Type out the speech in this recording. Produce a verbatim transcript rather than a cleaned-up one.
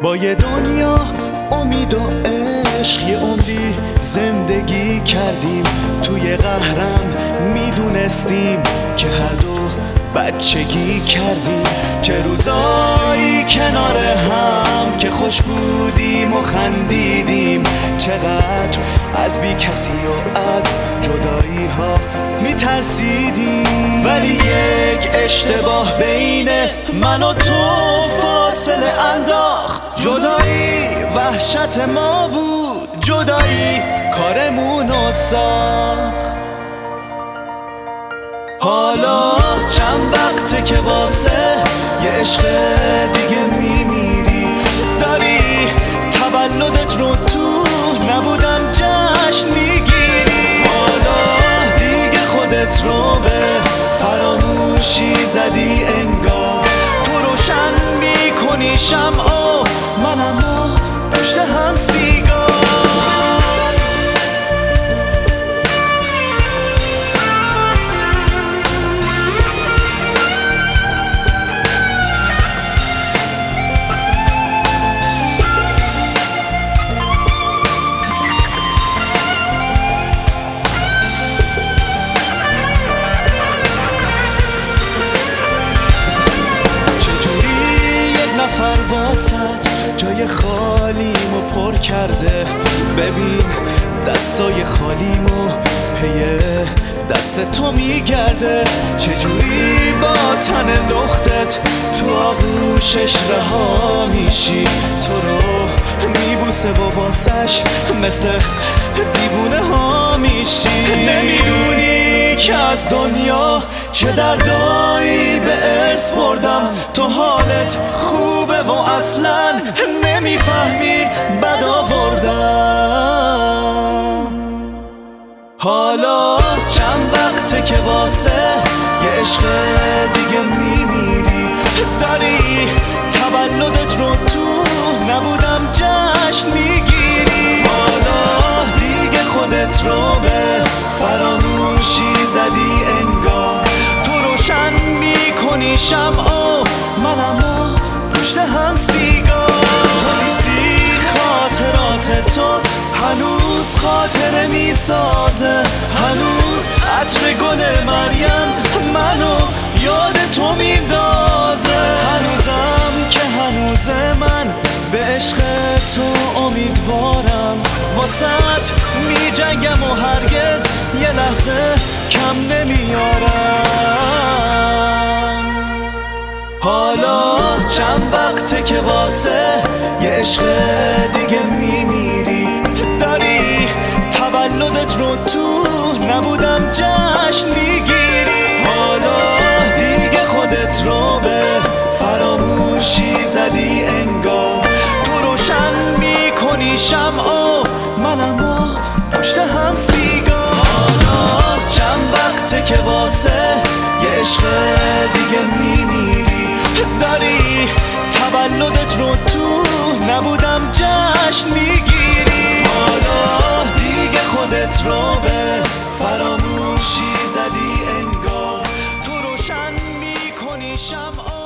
با یه دنیا امید و عشق یه عمری زندگی کردیم. توی قهرم میدونستیم که هر دو بچگی کردیم. چه روزایی کنار هم که خوش بودیم و خندیدیم. چقدر از بی کسی و از جدایی ها میترسیدیم. ولی یک اشتباه بین من و تو فاصله انداخت. جدایی وحشت ما بود، جدایی کارمونو ساخت. حالا چند وقته که واسه یه عشق دیگه میمیری. داری تولدت رو تو نبودم جشن میگیری. حالا دیگه خودت رو به فراموشی زدی انگار. تو روشن میکنی شمعو، منم و پشت هم سیگار. واسط جای خالیمو پر کرده. ببین دستای خالیمو پی دست تو میگرده. چجوری با تن لختت تو آغوشش رها میشی. تو رو میبوسه و واسش مثل دیوونه ها میشی. نمیدونی که از دنیا چه دردایی به ارث بردم. تو حالت خوبه و اصلا نمیفهمی بد آوردم. حالا چند وقته که واسه یه عشق دیگه میمیری. داری تولدت رو تو نبودم جشن میگیری. حالا دیگه خودت رو به فراموشی زدی انگار. تو روشن میکنی شمعو، منم و پشت هم سیگار. تو نیستی خاطرات تو هنوز خاطره میسازه. هنوز عطر گل مریم منو یاد تو میندازه. هنوزم که هنوز من به عشق تو امیدوارم. واسط میجنگم و هرگز یه لحظه کم نمیارم. حالا چند وقته که واسه یه عشق دیگه میمیری. داری تولدت رو تو نبودم جشن میگیری. حالا دیگه خودت رو به فراموشی زدی انگار. تو روشن میکنی شمعو، منم و پشت هم سیگار. حالا چند وقته که واسه یه عشق دیگه میمیری. داری تولدت رو تو نبودم جشن میگیری. حالا دیگه خودت رو به فراموشی زدی انگار. تو روشن میکنی شمع